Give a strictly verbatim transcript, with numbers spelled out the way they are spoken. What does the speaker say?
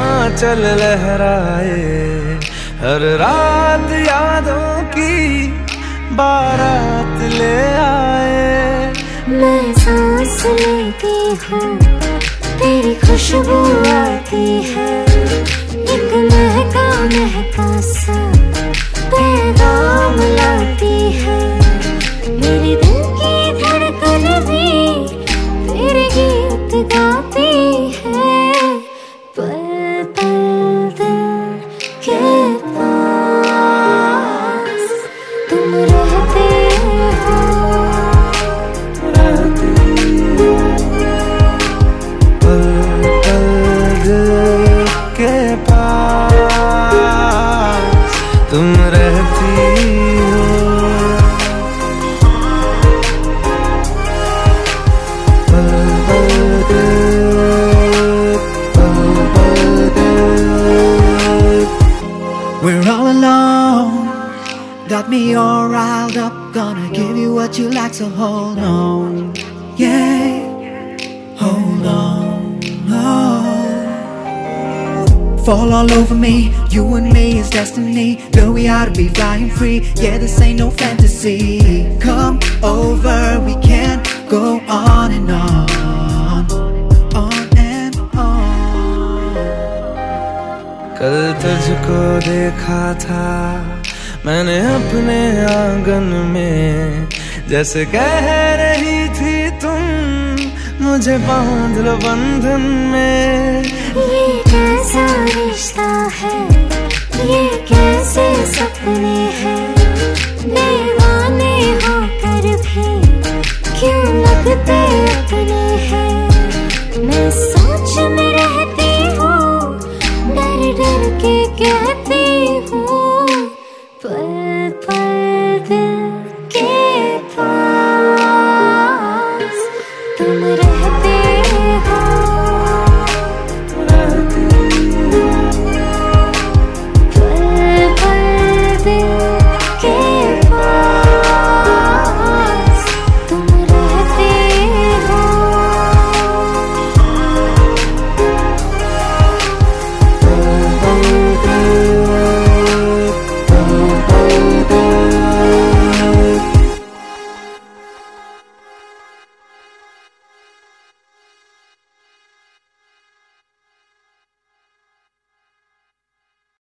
आंचल लहराए, हर रात यादों की बारात ले आए। मैं सांस लेती हूँ तेरी खुशबू आती है, एक महका महका सा पैगाम लाती है। मेरे दिल की धड़कन भी तेरे गीत गाती है। पल पल दिल के पास तुम रहते हो, रहती हो। पल पल दिल के पास तुम रहती हो। पल पल दिल, पल पल दिल। We're all alone, got me all riled up. Gonna give you what you like, so hold on. Yeah, hold on. Oh. Fall all over me, you and me is destiny. Girl, we ought to be flying free. Yeah, this ain't no fantasy. Come over, we can go on and on, on and on. कल तुझको देखा था मैंने अपने आंगन में, जैसे कह रही थी तुम मुझे बांध लो बंधन में। ये कैसा रिश्ता है, ये कैसे सपने हैं, दीवाने होकर भी क्यों लगते अपने हैं। मैं सोच में रहती हूँ, डर डर के कहती